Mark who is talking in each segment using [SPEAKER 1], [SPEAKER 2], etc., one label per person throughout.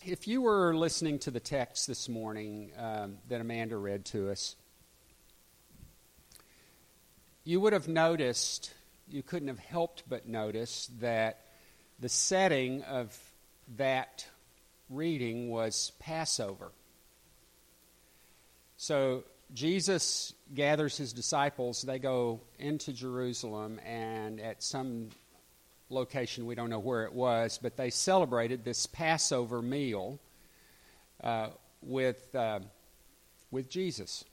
[SPEAKER 1] If you were listening to the text this morning that Amanda read to us, you would have noticed, you couldn't have helped but notice, that the setting of that reading was Passover. So Jesus gathers his disciples, they go into Jerusalem, and at some location, we don't know where it was, but they celebrated this Passover meal with Jesus.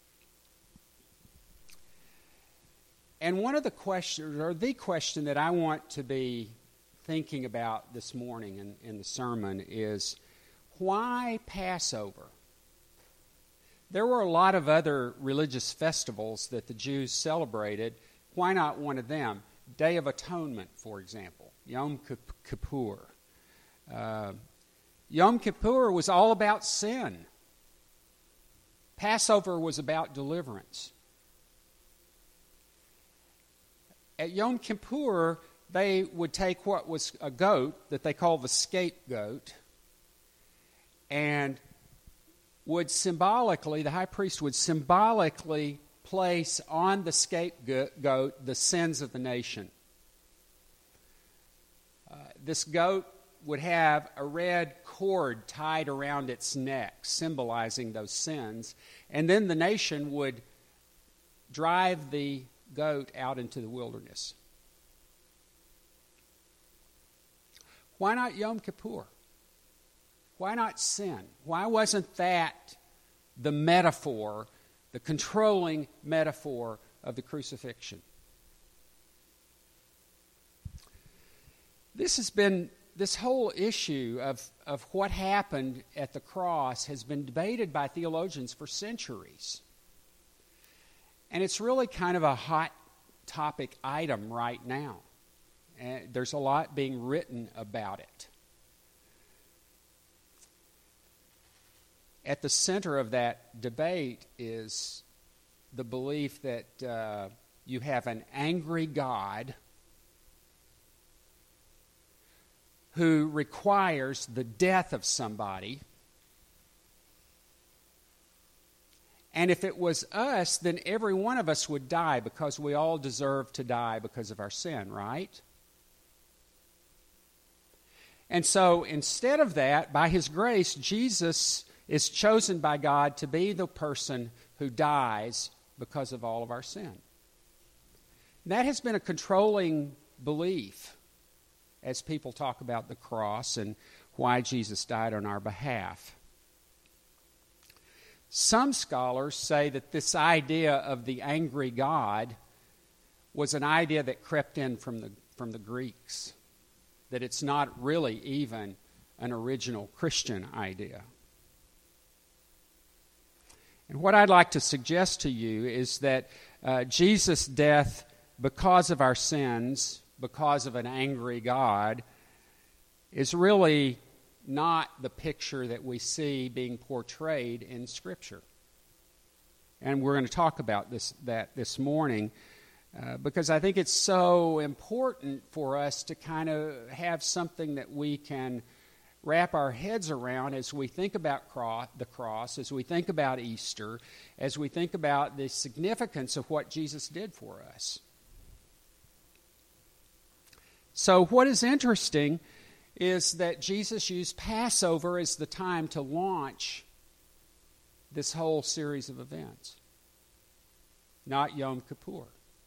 [SPEAKER 1] And one of the questions, or the question that I want to be thinking about this morning in the sermon is, why Passover? There were a lot of other religious festivals that the Jews celebrated. Why not one of them? Day of Atonement, for example, Yom Kippur. Yom Kippur was all about sin. Passover was about deliverance. At Yom Kippur, they would take what was a goat that they called the scapegoat, and the high priest would symbolically place on the scapegoat the sins of the nation. This goat would have a red cord tied around its neck, symbolizing those sins, and then the nation would drive the goat out into the wilderness. Why not Yom Kippur? Why not sin? Why wasn't that the metaphor, the controlling metaphor of the crucifixion? This whole issue of what happened at the cross has been debated by theologians for centuries. And it's really kind of a hot topic item right now. And there's a lot being written about it. At the center of that debate is the belief that you have an angry God who requires the death of somebody. And if it was us, then every one of us would die because we all deserve to die because of our sin, right? And so instead of that, by His grace, Jesus is chosen by God to be the person who dies because of all of our sin. And that has been a controlling belief as people talk about the cross and why Jesus died on our behalf. Some scholars say that this idea of the angry God was an idea that crept in from the Greeks, that it's not really even an original Christian idea. And what I'd like to suggest to you is that Jesus' death because of our sins, because of an angry God, is really not the picture that we see being portrayed in Scripture. And we're going to talk about that this morning because I think it's so important for us to kind of have something that we can wrap our heads around as we think about the cross, as we think about Easter, as we think about the significance of what Jesus did for us. So what is interesting is that Jesus used Passover as the time to launch this whole series of events, not Yom Kippur.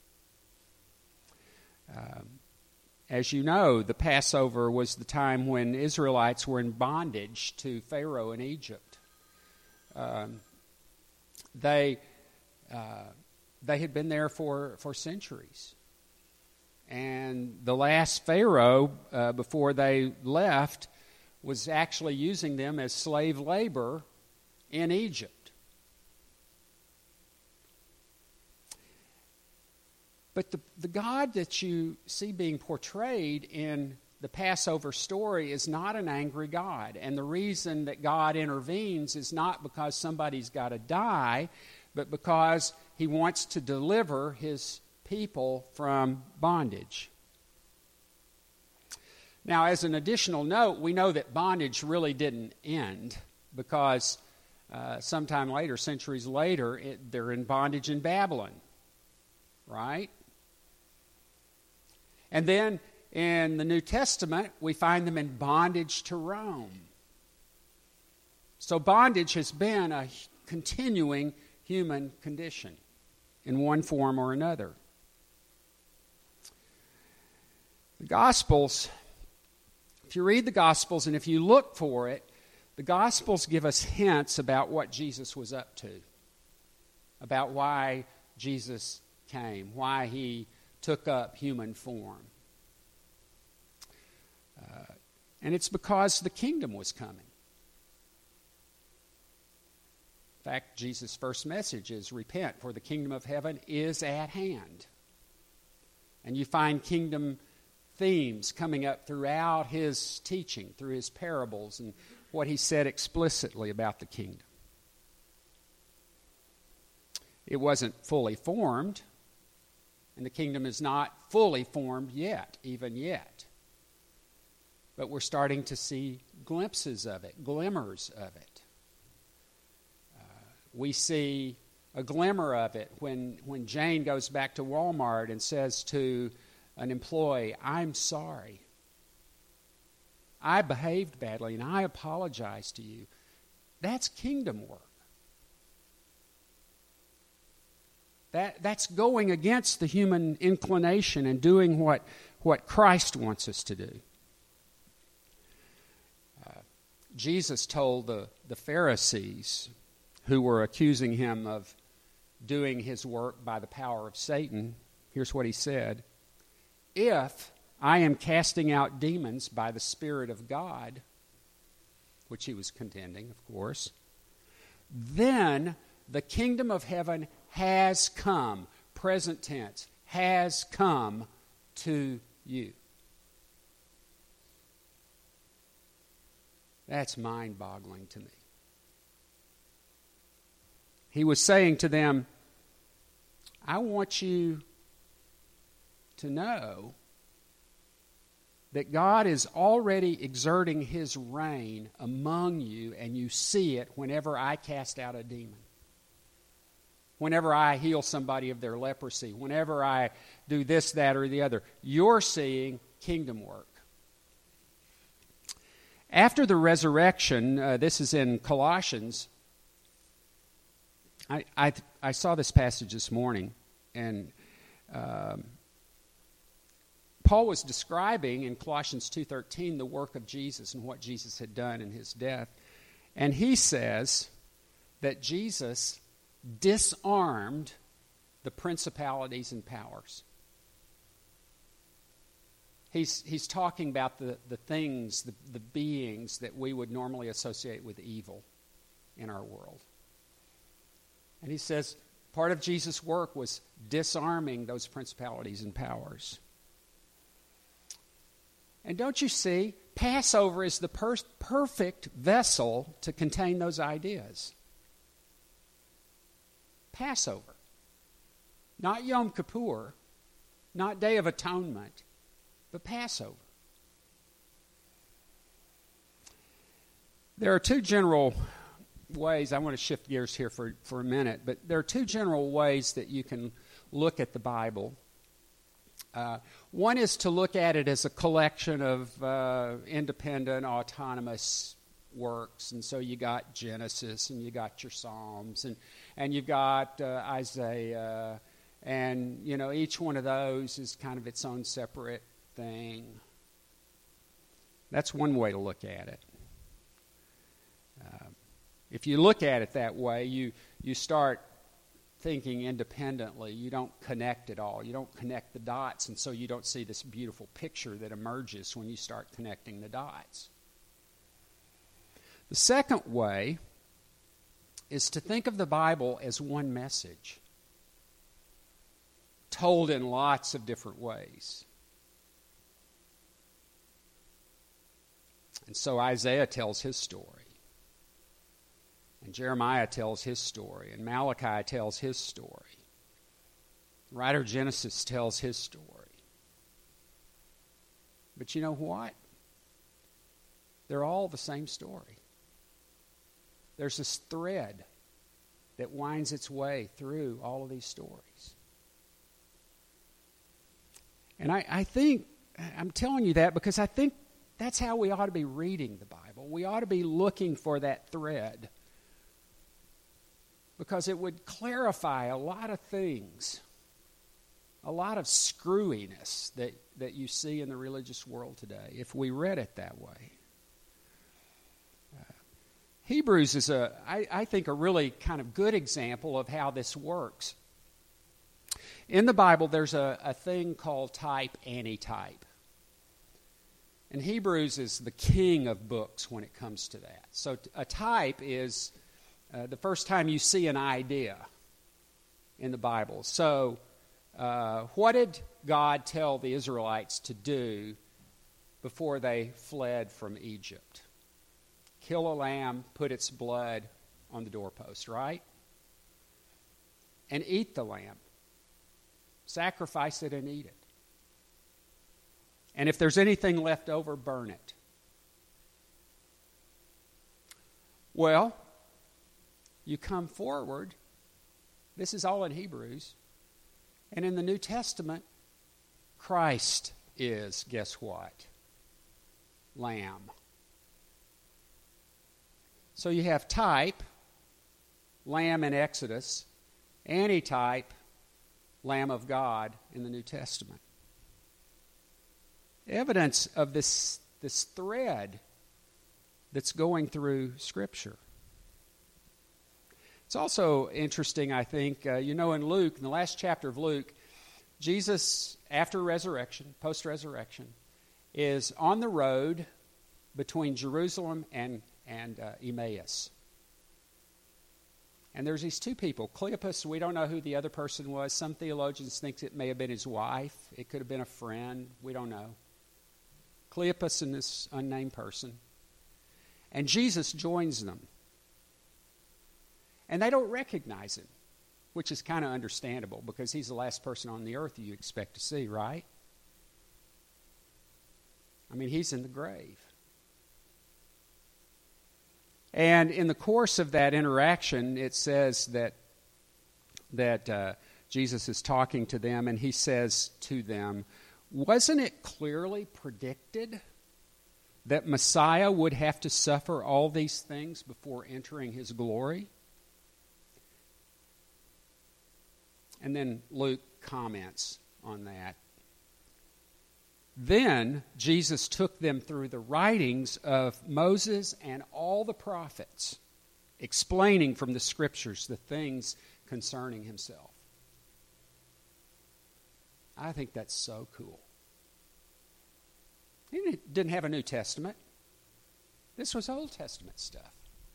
[SPEAKER 1] As you know, the Passover was the time when Israelites were in bondage to Pharaoh in Egypt. They had been there for centuries. And the last Pharaoh, before they left, was actually using them as slave labor in Egypt. But the God that you see being portrayed in the Passover story is not an angry God. And the reason that God intervenes is not because somebody's got to die, but because He wants to deliver His people from bondage. Now, as an additional note, we know that bondage really didn't end because sometime later, centuries later, they're in bondage in Babylon, right? And then in the New Testament, we find them in bondage to Rome. So bondage has been a continuing human condition in one form or another. The Gospels, if you read the Gospels and if you look for it, the Gospels give us hints about what Jesus was up to, about why Jesus came, why he took up human form. And it's because the kingdom was coming. In fact, Jesus' first message is, repent, for the kingdom of heaven is at hand. And you find kingdom themes coming up throughout his teaching, through his parables, and what he said explicitly about the kingdom. It wasn't fully formed, and the kingdom is not fully formed yet, even yet. But we're starting to see glimpses of it, glimmers of it. We see a glimmer of it when Jane goes back to Walmart and says to an employee, I'm sorry. I behaved badly and I apologize to you. That's kingdom work. That's going against the human inclination and doing what Christ wants us to do. Jesus told the Pharisees who were accusing him of doing his work by the power of Satan, here's what he said: if I am casting out demons by the Spirit of God, which he was contending, of course, then the kingdom of heaven has come, present tense, has come to you. That's mind-boggling to me. He was saying to them, I want you to know that God is already exerting his reign among you, and you see it whenever I cast out a demon. Whenever I heal somebody of their leprosy, whenever I do this, that, or the other, you're seeing kingdom work. After the resurrection, this is in Colossians. I saw this passage this morning, and Paul was describing in Colossians 2:13 the work of Jesus and what Jesus had done in his death. And he says that Jesus disarmed the principalities and powers. He's talking about the things, the beings that we would normally associate with evil in our world. And he says part of Jesus' work was disarming those principalities and powers. And don't you see, Passover is the perfect vessel to contain those ideas. Passover. Not Yom Kippur, not Day of Atonement, but Passover. There are two general ways. I want to shift gears here for a minute, but there are two general ways that you can look at the Bible. One is to look at it as a collection of independent, autonomous works. And so you got Genesis, and you got your Psalms, and you've got Isaiah, and each one of those is kind of its own separate thing. That's one way to look at it. If you look at it that way, you start thinking independently. You don't connect it all. You don't connect the dots, and so you don't see this beautiful picture that emerges when you start connecting the dots. The second way is to think of the Bible as one message, told in lots of different ways. And so Isaiah tells his story, and Jeremiah tells his story, and Malachi tells his story. The writer of Genesis tells his story. But you know what? They're all the same story. There's this thread that winds its way through all of these stories. And I think, I'm telling you that because I think that's how we ought to be reading the Bible. We ought to be looking for that thread, because it would clarify a lot of things, a lot of screwiness that you see in the religious world today, if we read it that way. Hebrews is, I think, a really kind of good example of how this works. In the Bible, there's a thing called type, antitype. And Hebrews is the king of books when it comes to that. So a type is the first time you see an idea in the Bible. So what did God tell the Israelites to do before they fled from Egypt? Kill a lamb, put its blood on the doorpost, right? And eat the lamb. Sacrifice it and eat it. And if there's anything left over, burn it. Well, you come forward. This is all in Hebrews. And in the New Testament, Christ is, guess what? Lamb. So you have type, lamb in Exodus, antitype, Lamb of God in the New Testament. Evidence of this thread that's going through Scripture. It's also interesting, I think, in Luke, in the last chapter of Luke, Jesus, after resurrection, post-resurrection, is on the road between Jerusalem and Emmaus. And there's these two people. Cleopas, we don't know who the other person was. Some theologians think it may have been his wife. It could have been a friend. We don't know. Cleopas and this unnamed person. And Jesus joins them. And they don't recognize him, which is kind of understandable because he's the last person on the earth you expect to see, right? I mean, he's in the grave. And in the course of that interaction, it says that Jesus is talking to them, and he says to them, "Wasn't it clearly predicted that Messiah would have to suffer all these things before entering his glory?" And then Luke comments on that. Then Jesus took them through the writings of Moses and all the prophets, explaining from the Scriptures the things concerning himself. I think that's so cool. He didn't have a New Testament. This was Old Testament stuff.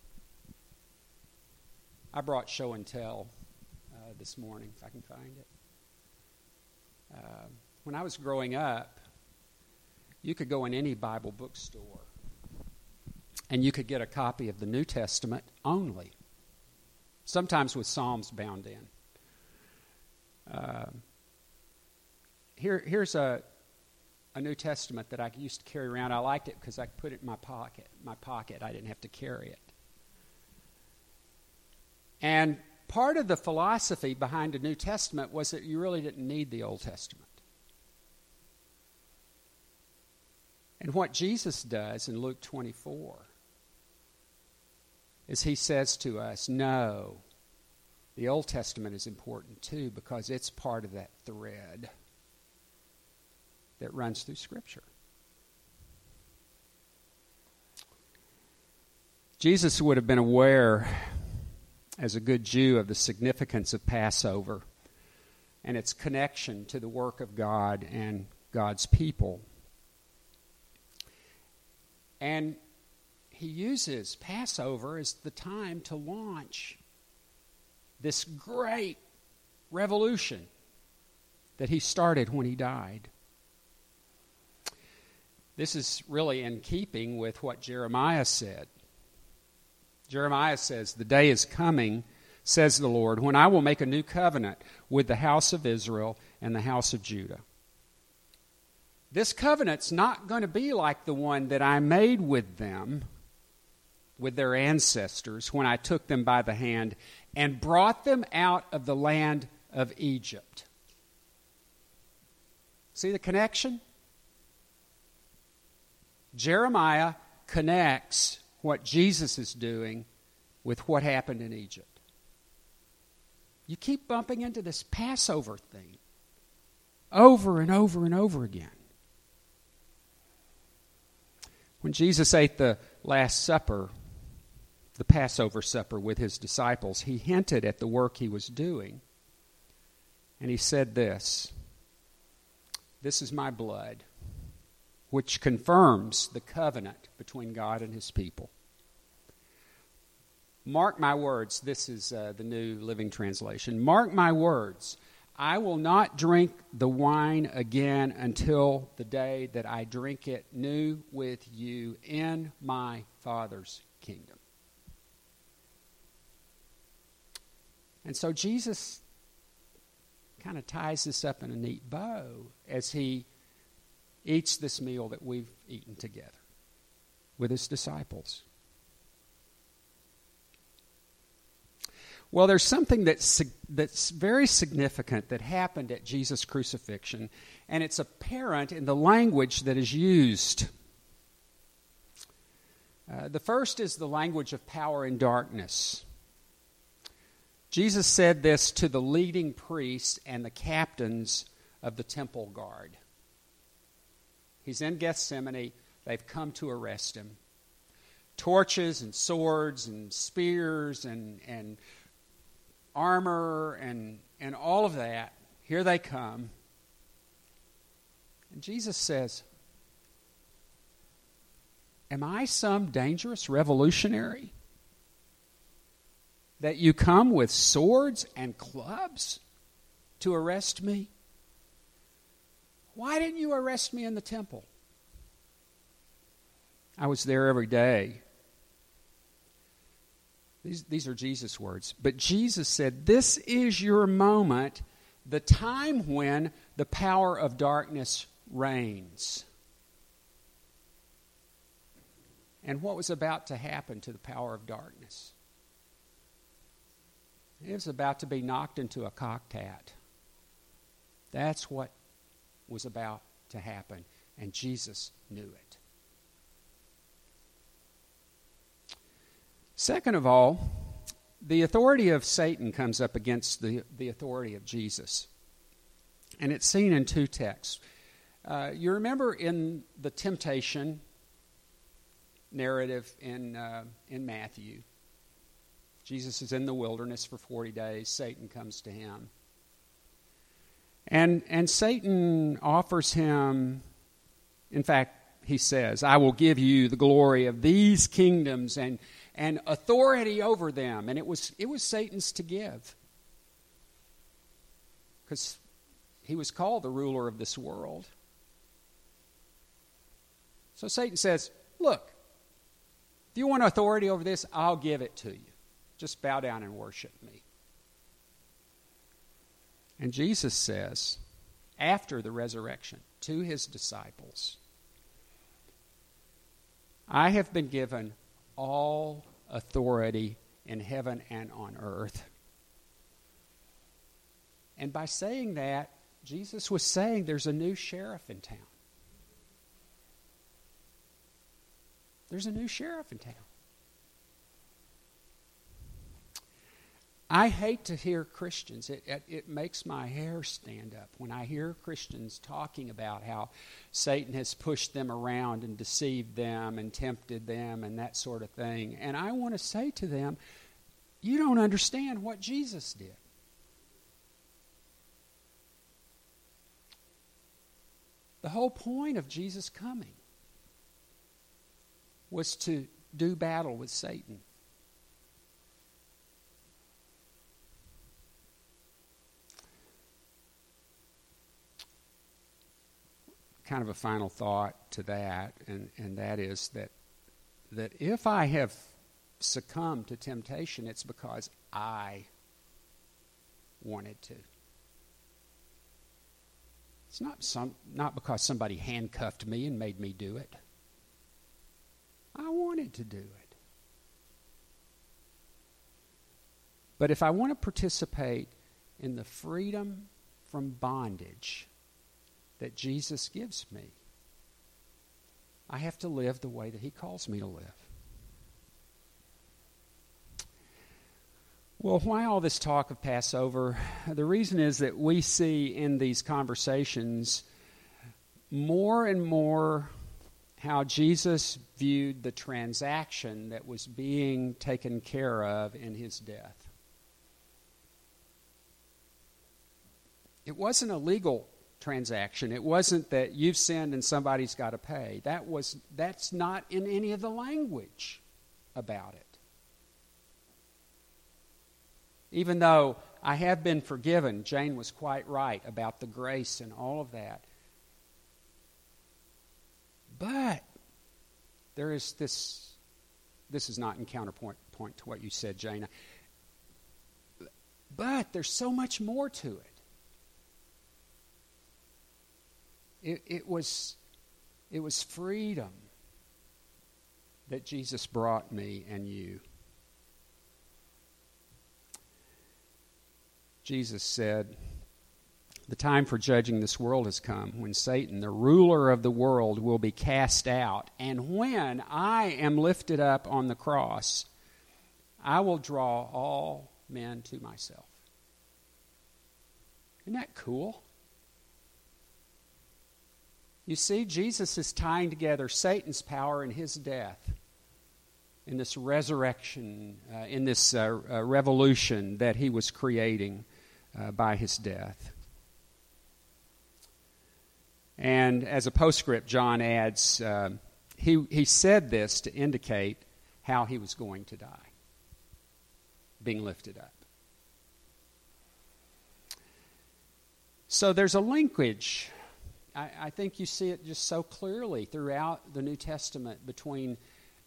[SPEAKER 1] I brought Show and Tell this morning, if I can find it. When I was growing up, you could go in any Bible bookstore and you could get a copy of the New Testament only, sometimes with Psalms bound in. Here's a New Testament that I used to carry around. I liked it because I could put it in my pocket. I didn't have to carry it. And part of the philosophy behind the New Testament was that you really didn't need the Old Testament. And what Jesus does in Luke 24 is he says to us, no, the Old Testament is important too because it's part of that thread that runs through Scripture. Jesus would have been aware, as a good Jew, of the significance of Passover and its connection to the work of God and God's people. And he uses Passover as the time to launch this great revolution that he started when he died. This is really in keeping with what Jeremiah said. Jeremiah says, "The day is coming, says the Lord, when I will make a new covenant with the house of Israel and the house of Judah. This covenant's not going to be like the one that I made with them, with their ancestors, when I took them by the hand and brought them out of the land of Egypt. See the connection? Jeremiah connects what Jesus is doing with what happened in Egypt. You keep bumping into this Passover thing over and over and over again. When Jesus ate the Last Supper, the Passover supper with his disciples, he hinted at the work he was doing. And he said this, "This is my blood, which confirms the covenant between God and his people." Mark my words. This is the New Living Translation. Mark my words. I will not drink the wine again until the day that I drink it new with you in my Father's kingdom. And so Jesus kind of ties this up in a neat bow as he eats this meal that we've eaten together with his disciples. Well, there's something that's very significant that happened at Jesus' crucifixion, and it's apparent in the language that is used. The first is the language of power and darkness. Jesus said this to the leading priests and the captains of the temple guard. He's in Gethsemane. They've come to arrest him. Torches and swords and spears and armor and all of that. Here they come. And Jesus says, "Am I some dangerous revolutionary that you come with swords and clubs to arrest me? Why didn't you arrest me in the temple? I was there every day." These are Jesus' words. But Jesus said, "This is your moment, the time when the power of darkness reigns." And what was about to happen to the power of darkness? It was about to be knocked into a cocked hat. That's what was about to happen, and Jesus knew it. Second of all, the authority of Satan comes up against the authority of Jesus. And it's seen in two texts. You remember in the temptation narrative in Matthew, Jesus is in the wilderness for 40 days. Satan comes to him. And Satan offers him, in fact, he says, "I will give you the glory of these kingdoms and authority over them." And it was Satan's to give, because he was called the ruler of this world. So Satan says, "Look, if you want authority over this, I'll give it to you. Just bow down and worship me." And Jesus says, after the resurrection, to his disciples, "I have been given all authority in heaven and on earth." And by saying that, Jesus was saying there's a new sheriff in town. There's a new sheriff in town. I hate to hear Christians. It makes my hair stand up when I hear Christians talking about how Satan has pushed them around and deceived them and tempted them and that sort of thing. And I want to say to them, you don't understand what Jesus did. The whole point of Jesus coming was to do battle with Satan. Kind of a final thought to that, and that is that if I have succumbed to temptation, it's because I wanted to. It's not because somebody handcuffed me and made me do it. I wanted to do it. But if I want to participate in the freedom from bondage that Jesus gives me, I have to live the way that he calls me to live. Well, why all this talk of Passover? The reason is that we see in these conversations more and more how Jesus viewed the transaction that was being taken care of in his death. It wasn't a legal transaction. It wasn't that you've sinned and somebody's got to pay. That's not in any of the language about it. Even though I have been forgiven, Jane was quite right about the grace and all of that. But there is this is not in counterpoint to what you said, Jane. But there's so much more to it. It was freedom that Jesus brought me and you. Jesus said, "The time for judging this world has come, when Satan, the ruler of the world, will be cast out. And when I am lifted up on the cross, I will draw all men to myself." Isn't that cool? You see, Jesus is tying together Satan's power and his death in this resurrection, in this revolution that he was creating by his death. And as a postscript, John adds, he said this to indicate how he was going to die, being lifted up. So there's a linkage. I think you see it just so clearly throughout the New Testament between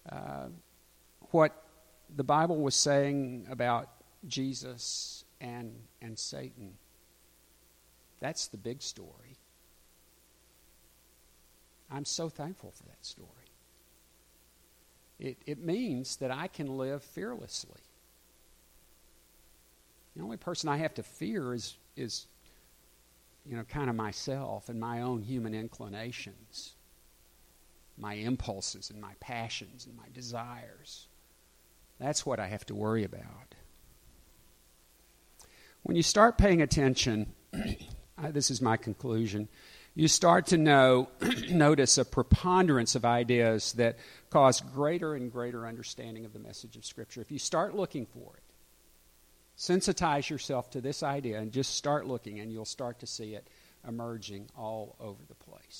[SPEAKER 1] what the Bible was saying about Jesus and Satan. That's the big story. I'm so thankful for that story. It means that I can live fearlessly. The only person I have to fear is kind of myself and my own human inclinations, my impulses and my passions and my desires. That's what I have to worry about. When you start paying attention, this is my conclusion, you start to notice a preponderance of ideas that cause greater and greater understanding of the message of Scripture. If you start looking for it, sensitize yourself to this idea and just start looking, and you'll start to see it emerging all over the place.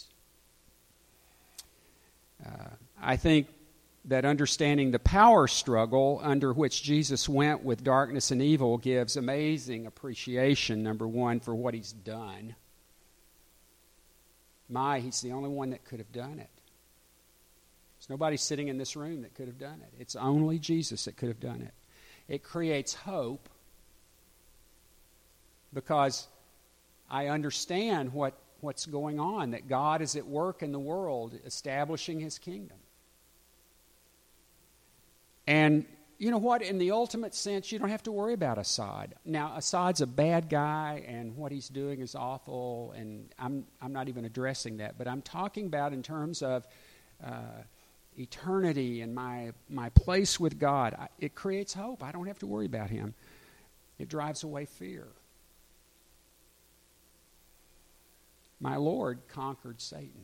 [SPEAKER 1] I think that understanding the power struggle under which Jesus went with darkness and evil gives amazing appreciation, number one, for what he's done. He's the only one that could have done it. There's nobody sitting in this room that could have done it. It's only Jesus that could have done it. It creates hope because I understand what's going on, that God is at work in the world establishing his kingdom. And you know what? In the ultimate sense, you don't have to worry about Assad. Now, Assad's a bad guy, and what he's doing is awful, and I'm not even addressing that. But I'm talking about in terms of eternity and my place with God. It creates hope. I don't have to worry about him. It drives away fear. My Lord conquered Satan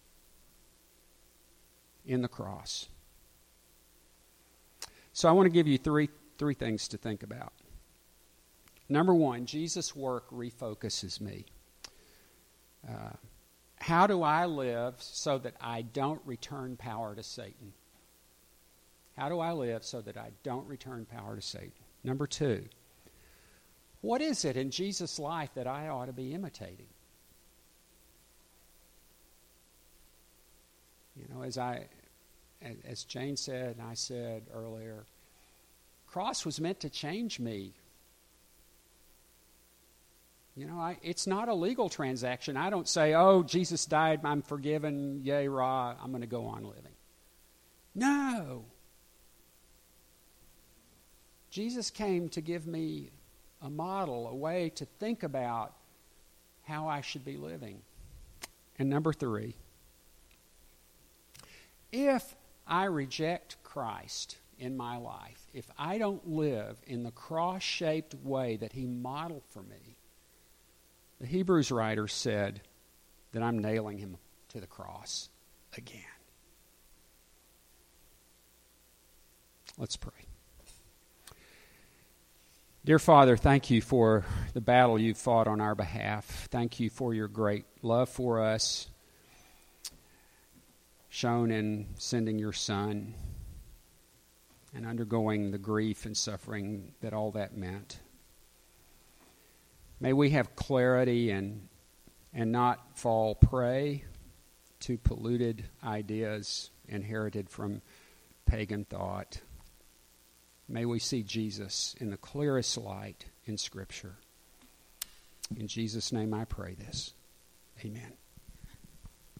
[SPEAKER 1] in the cross. So I want to give you three things to think about. Number one, Jesus' work refocuses me. How do I live so that I don't return power to Satan? How do I live so that I don't return power to Satan? Number two, what is it in Jesus' life that I ought to be imitating? You know, as Jane said and I said earlier, cross was meant to change me. It's not a legal transaction. I don't say, oh, Jesus died, I'm forgiven, yay, rah, I'm going to go on living. No. Jesus came to give me a model, a way to think about how I should be living. And number 3, if I reject Christ in my life, if I don't live in the cross-shaped way that he modeled for me, the Hebrews writer said that I'm nailing him to the cross again. Let's pray. Dear Father, thank you for the battle you've fought on our behalf. Thank you for your great love for us, shown in sending your Son and undergoing the grief and suffering that all that meant. May we have clarity and not fall prey to polluted ideas inherited from pagan thought. May we see Jesus in the clearest light in Scripture. In Jesus' name I pray this. Amen.